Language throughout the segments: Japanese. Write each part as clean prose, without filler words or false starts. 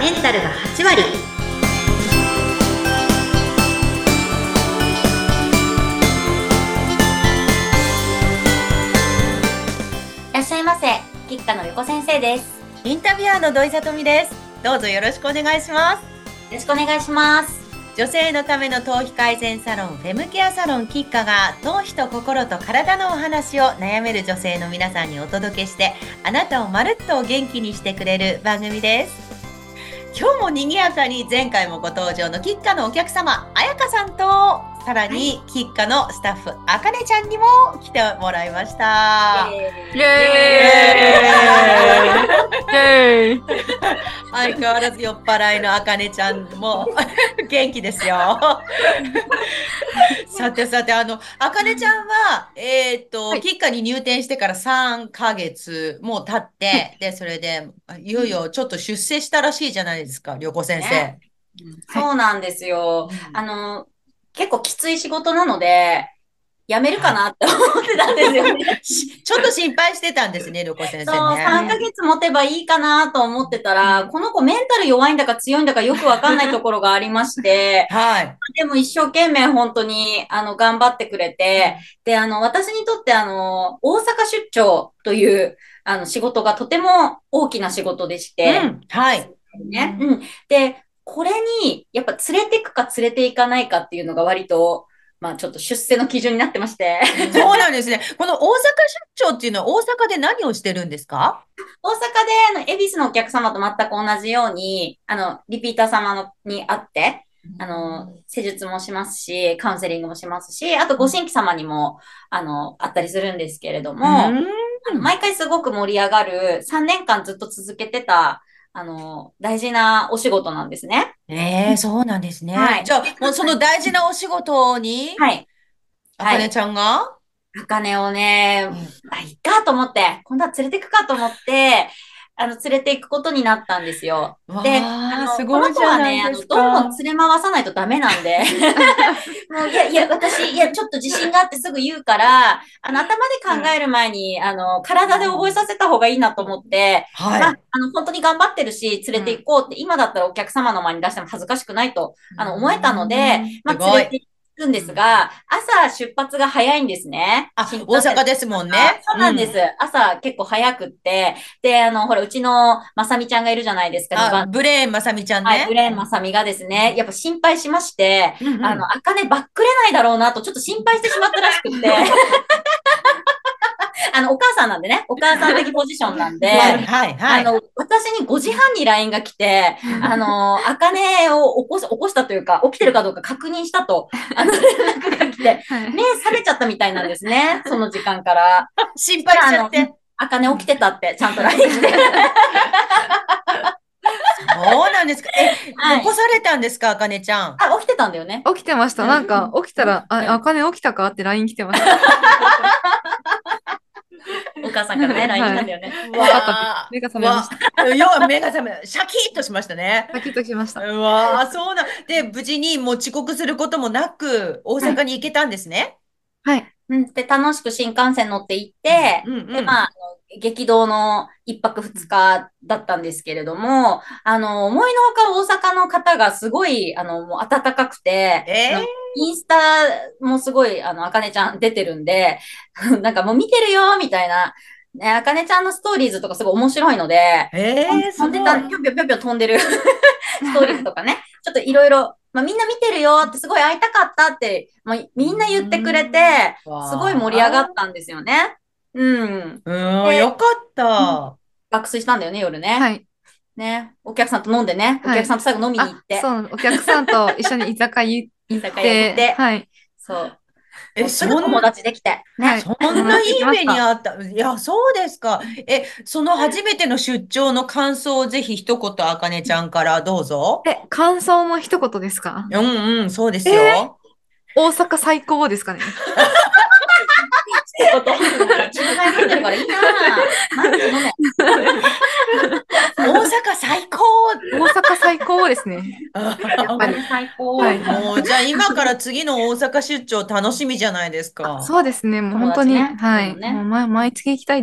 メンタルが8割。いらっしゃいませ。吉川の横先生です。 インタビュアーの土井さとみです。どうぞよろしくお願いします。 よろしくお願いします。 女性のための頭皮改善サロンフェムケアサロン吉川が頭皮と心と体のお話を悩める女性の皆さんにお届けして、あなたをまるっと元気にしてくれる番組です。今日も賑やかに前回もご登場の吉川のお客様彩香さんと、さらに吉川のスタッフあかねちゃんにも来てもらいました。 イエーイ相変わらず酔っ払いのあかねちゃんも元気ですよ。さてあかねちゃんは吉川に入店してから3ヶ月もう経って、でそれでいよいよちょっと出世したらしいじゃないですか、良子先生。 そうなんですよ。結構きつい仕事なので、辞めるかなって思ってたんですよね。 ちょっと心配してたんですね、良子先生ね。 そう、3ヶ月持てばいいかなと思ってたら、この子メンタル弱いんだか強いんだかよくわかんないところがありまして、 はい。 でも一生懸命本当に、頑張ってくれて、で、私にとって大阪出張という、仕事がとても大きな仕事でして、 はい。 ね。で、これに、やっぱ連れていくか連れて行かないかっていうのが割と、まあちょっと出世の基準になってまして。 そうなんですね。この大阪出張っていうのは大阪で何をしてるんですか？ 大阪で、恵比寿のお客様と全く同じように、リピーター様に会って、施術もしますし、カウンセリングもしますし、あとご新規様にも、会ったりするんですけれども、毎回すごく盛り上がる3年間ずっと続けてた、大事なお仕事なんですね。 そうなんですね。 はい。 じゃあ、もうその大事なお仕事に、 はい。 あかねちゃんがあかねをね、いっかと思って、今度は連れてくかと思って、連れて行くことになったんですよ。で、 すこのごいじゃ子はね、 ないですか。 どんどん連れ回さないとダメなんで、もう、私、ちょっと自信があってすぐ言うから、頭で考える前に、体で覚えさせた方がいいなと思って、 はい。 まあ、本当に頑張ってるし、連れて行こうって、今だったらお客様の前に出しても恥ずかしくないと、思えたので、まあ、連れて行くんですが、朝出発が早いんですね。 大阪ですもんね。 そうなんです。朝結構早くって、で、ほら、うちのまさみちゃんがいるじゃないですか、 ブレーンまさみちゃんね。 はい、ブレーンまさみがですね、やっぱ心配しまして、あかねばっくれないだろうなと、ちょっと心配してしまったらしくって、お母さんなんでね、お母さん的ポジションなんで、私に5時半に LINE が来て、あかねを起こしたというか、起きてるかどうか確認したと、連絡が来て、目覚めちゃったみたいなんですね、その時間から。 心配しちゃって。 あかね起きてたって、ちゃんと LINE 来て。 そうなんですか。起こされたんですか、あかねちゃん。 起きてたんだよね。 起きてました。なんか、起きたら、あかね起きたかって LINE 来てました。 お母さんからね、LINE 来たんだよね。 目が覚めました。 目が覚め、シャキッとしましたね。 シャキッとしました。 そうなん。で、無事にもう遅刻することもなく、大阪に行けたんですね。 はい。 で、楽しく新幹線乗って行って、で、まあ、激動の一泊二日だったんですけれども、思いのほか大阪の方がすごい、もう暖かくて、インスタもすごい、あかねちゃん出てるんで、なんかもう見てるよ、みたいな。ね、あかねちゃんのストーリーズとかすごい面白いので、 すごい。 ぴょんぴょんぴょんぴょん飛んでるストーリーズとかね、ちょっといろいろ、まあ、みんな見てるよってすごい会いたかったって、まあ、みんな言ってくれて、すごい盛り上がったんですよね。 よかった。 爆睡したんだよね、夜ね。 はい。 ね。お客さんと飲んでね。お客さんと最後飲みに行って。 そう、お客さんと一緒に居酒屋行って。 はい。そう。そんな友達できて。 ね。そんないい目にあった。いや、そうですか。その初めての出張の感想をぜひ一言、あかねちゃんからどうぞ。 感想も一言ですか？ そうですよ。 大阪最高ですかね。 ってこと。自分がやってるからいいなぁ。マジで飲め。 大阪最高。 大阪最高ですね。 やっぱり最高。 もう、じゃあ今から次の大阪出張楽しみじゃないですか。 そうですね。もう本当に、はい。もう毎月行きたいです。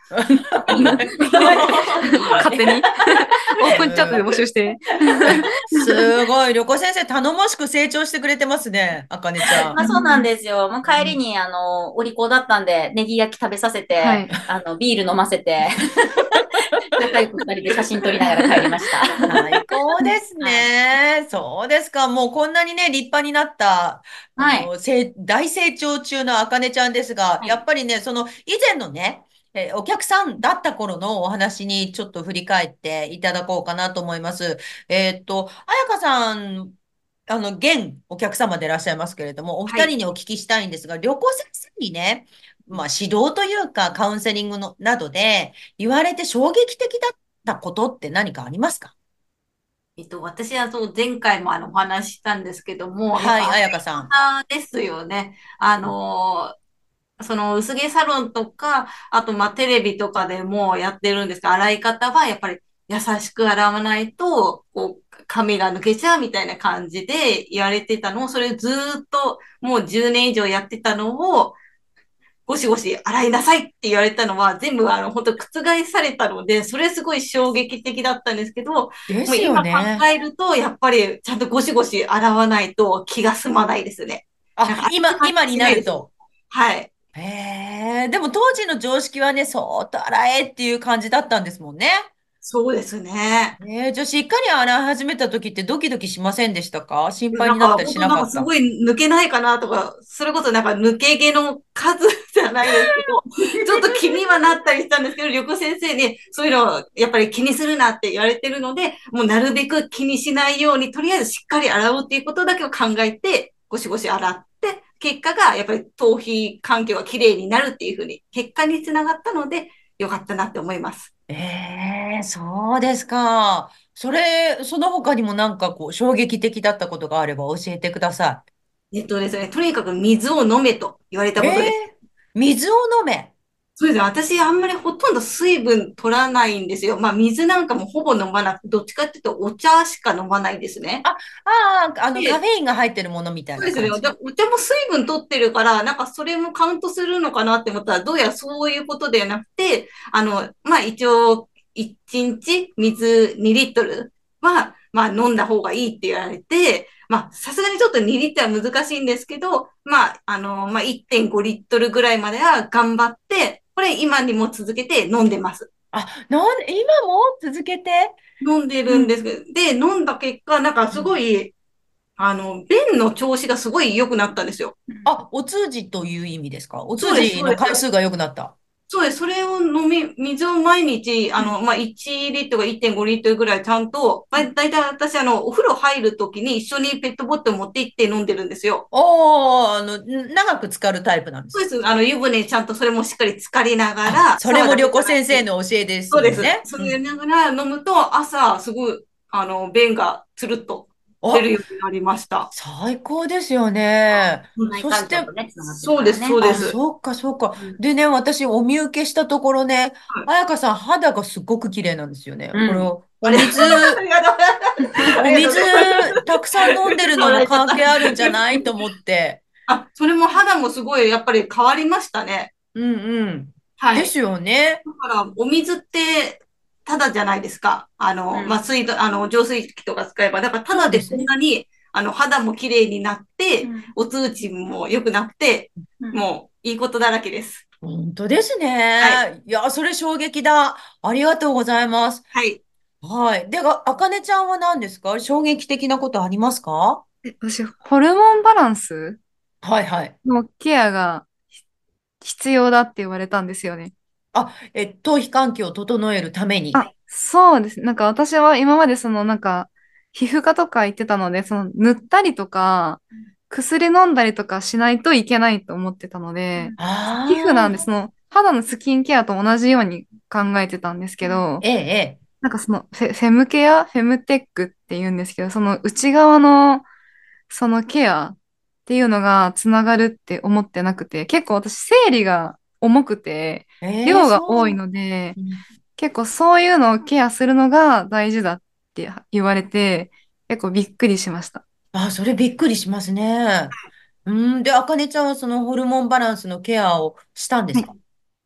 勝手にオープンチャットで募集して。 すごい。旅行先生、頼もしく成長してくれてますね。あかねちゃん。 まあそうなんですよ。もう帰りうんに、お利口だったんで、ネギ焼き食べさせて、 はい。 ビール飲ませて、仲良く二人で写真撮りながら帰りました。 最高ですはい。 ね。そうですか。もうこんなにね、立派になった、 はい。 大成長中のあかねちゃんですが、 はい。 やっぱりね、その以前のね、お客さんだった頃のお話にちょっと振り返っていただこうかなと思います。あやかさん、現お客様でいらっしゃいますけれども、おはい。 二人にお聞きしたいんですが、旅行先生にね、まあ指導というかカウンセリングのなどで言われて衝撃的だったことって何かありますか？ 私はそう、前回もお話ししたんですけども、やっはい、 ぱ洗いあやかさん。 方ですよね。その薄毛サロンとか、あとまあテレビとかでもやってるんですが、洗い方はやっぱり優しく洗わないと、こう、髪が抜けちゃうみたいな感じで言われてたのを、それをずーっともう10年以上やってたのを、ゴシゴシ洗いなさいって言われたのは、全部本当覆されたので、それすごい衝撃的だったんですけど、もですよう今考ね。 えると、やっぱりちゃんとゴシゴシ洗わないと気が済まないですね。なんあ、 か洗い感今にじしないですもん。 なると。 はい。 へえ、でも当時の常識はね、そーっと洗えっていう感じだったんですもんね。 そうですね。 じゃあしっかり洗い始めた時ってドキドキしませんでしたか？心配なんか、 になったりし本当なんなかった？ かすごい抜けないかなとか、それこそなんか抜け毛の数じゃないですけど、ちょっと気にはなったりしたんですけど、旅行先生にそういうのをやっぱり気にするなって言われてるので、もうなるべく気にしないように、とりあえずしっかり洗おうっていうことだけを考えて、ゴシゴシ洗って、結果がやっぱり頭皮環境がきれいになるっていうふうに、結果につながったので、よかったなって思います。 そうですか。その他にもなんかこう、衝撃的だったことがあれば教えてくださですね、とにかく水を飲めと言われたい。 ことです。 水を飲め。 そうですね。私、あんまりほとんど水分取らないんですよ。まあ、水なんかもほぼ飲まなくて、どっちかっていうとお茶しか飲まないですね。 あ、カフで、 ェインが入ってるものみたいそうですね。 な感じ。 お茶も水分取ってるから、なんかそれもカウントするのかなって思ったら、どうやらそういうことではなくて、まあ、一応、1日水2リットルは、まあ、飲んだ方がいいって言われて、まあ、さすがにちょっと2リットルは難しいんですけど、まあ、まあ、1.5リットルぐらいまでは頑張って、これ今にも続けて飲んでます。 今も続けて。 飲んでるんですけど、で、飲んだ結果、なんかすごい、便の調子がすごい良くなったんですよ。 あ、お通じという意味ですか？お通そうです、 じそうです。 の回数が良くなった。 そうです。それを水を毎日、まあ、1リットルか1.5リットルぐらいちゃんと、だいたい私、お風呂入るときに一緒にペットボトル持って行って飲んでるんですよ。 長く浸かるタイプなんですか？ そうです。湯船にちゃんとそれもしっかり浸かりながら、 それも旅シャワーだけじ行先生ゃなくて、 の教えですそうです。 もんね。 それやりうん。 ながら飲むと、朝、すごい、便がつるっと出あ、 るようになりました。 最高ですよね。 腸内そして、 環境とね、つながってるそからね。 あ、 そうです。 そうか、そうか。 うん。 でね、私、お見受けしたところね、 はい。 彩香さん、肌がすごく綺麗なんですよね。これ、 うん。 お水、 ありがとうございます。ありがとうごお水、 ざいます。 たくさん飲んでるのもらえちゃった。 も関係あるんじゃないと思って。 あ、それも肌もすごい、やっぱり変わりましたね。 うんうん。 はい。 ですよね。 だから、お水って、ただじゃないですか。まあ、浄水器とか使えば。だから、ただでこんそうですね。 なに、肌も綺麗になって、 うん。 お通知も良くなって、 うん。 もう、いいことだらけです。 本当ですはい。 ね。いや、それ衝撃だ。ありがとうございます。 はい。 はい。で、あかねちゃんは何ですか？衝撃的なことありますか？ 私、ホルモンバランスはいはい。 のケアが必要だって言われたんですよね。 頭皮環境を整えるために。 あ、そうです。なんか私は今まで皮膚科とか行ってたので、塗ったりとか、薬飲んだりとかしないといけないと思ってたので、皮膚なんで、 ああ、 肌のスキンケアと同じように考えてたんですけど、 ええ、ええ。 フェムケア、フェムテックって言うんですけど、その内側のそのケアっていうのがつながるって思ってなくて、結構私生理が重くて、量が多いそう。 ので、 うん。 結構そういうのをケアするのが大事だって言われて、結構びっくりしました。 それびっくりしますね。うん。で、あかねちゃんはそのホルモンバランスのケアをしたんではい。 すか？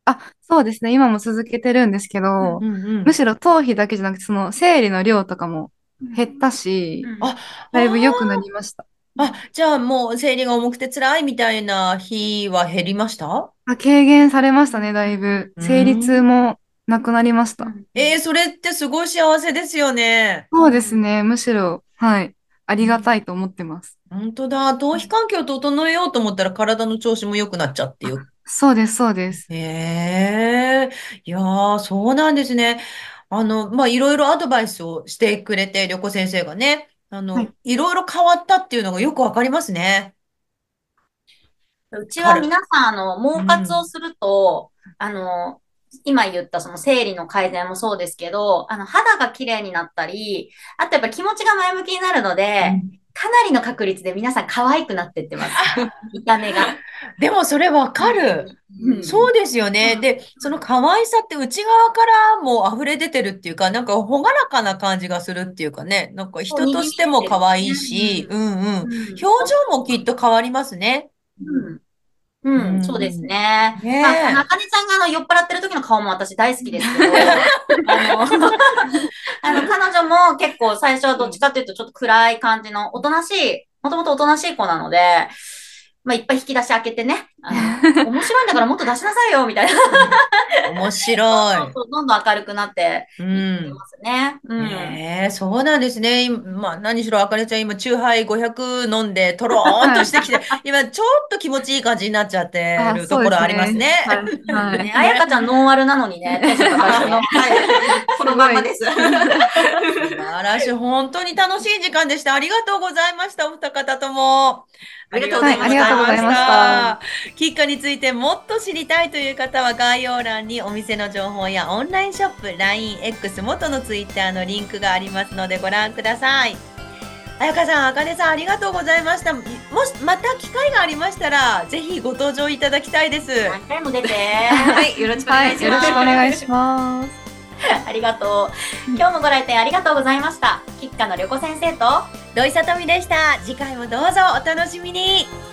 そうですね。今も続けてるんですけど、むしろ頭皮だけじゃなくて、その生理の量とかも減ったし、だいぶ良くなりました。 じゃあもう生理が重くて辛いみたいな日は減りました？ 軽減されましたね、だいぶ。生理痛もなくなりました。 それってすごい幸せですよね。 そうですね。むしろ、はい。ありがたいと思ってます。 本当だ。頭皮環境を整えようと思ったら体の調子も良くなっちゃってよ。 そうです、そうです。 いやー、そうなんですね。いろいろアドバイスをしてくれて、旅子先生がね、 はい。 いろいろ変わったっていうのがよくわかりますね。 うちは皆さん、毛活をうん。 すると、今言ったその生理の改善もそうですけど、肌が綺麗になったり、あとやっぱ気持ちが前向きになるので、かなりの確率で皆さん可愛くなってってます。見た目が。 でもそれわかる。そうですよね。で、その可愛さって内側からも溢れ出てるっていうか、なんか朗らかな感じがするっていうかね、なんか人にじみとしても出てる可愛いね。 し、表そう情もきっと変わりますね。 そうですね。まあ、 ねあかねちゃんが酔っ払ってる時の顔も私大好きですけど、彼女も結構最初はどっちかっていうとちょっと暗い感じのおとなしい、もともとおとなしい子なので、まあ、いっぱい引き出し開けてね、面白いんだからもっと出しなさいよ、みたいな。 面白い。 どんどん明るくなっていってますね。 そうなんですね。まあ、何しろ、あかねちゃん、今、チューハイ500飲んで、とろーんとしてきて、今、ちょっと気持ちいい感じになっちゃってるとそうでころありますすね。 ね。 はい。 ね、あやかちゃんノンアルなのにね、テンション高いですね。 このまんまです。 素晴らしい。本当に楽しい時間でした。ありがとうございました。お二方とも。 ありがとうございました。 ありがとうございました。 キッカについてもっと知りたいという方は概要欄にお店の情報やオンラインショップ、LINE、X、元の Twitter のリンクがありますのでご覧ください。あやかさん、あかねさん、ありがとうございました。もし、また機会がありましたら、ぜひご登場いただきたいです。 何回も出て。 はい、よろしくお願いします。 よろしくお願いします。 ありがとう。今日もご来店ありがとうございました。キッカの旅子先生と土井さとみでした。次回もどうぞお楽しみに。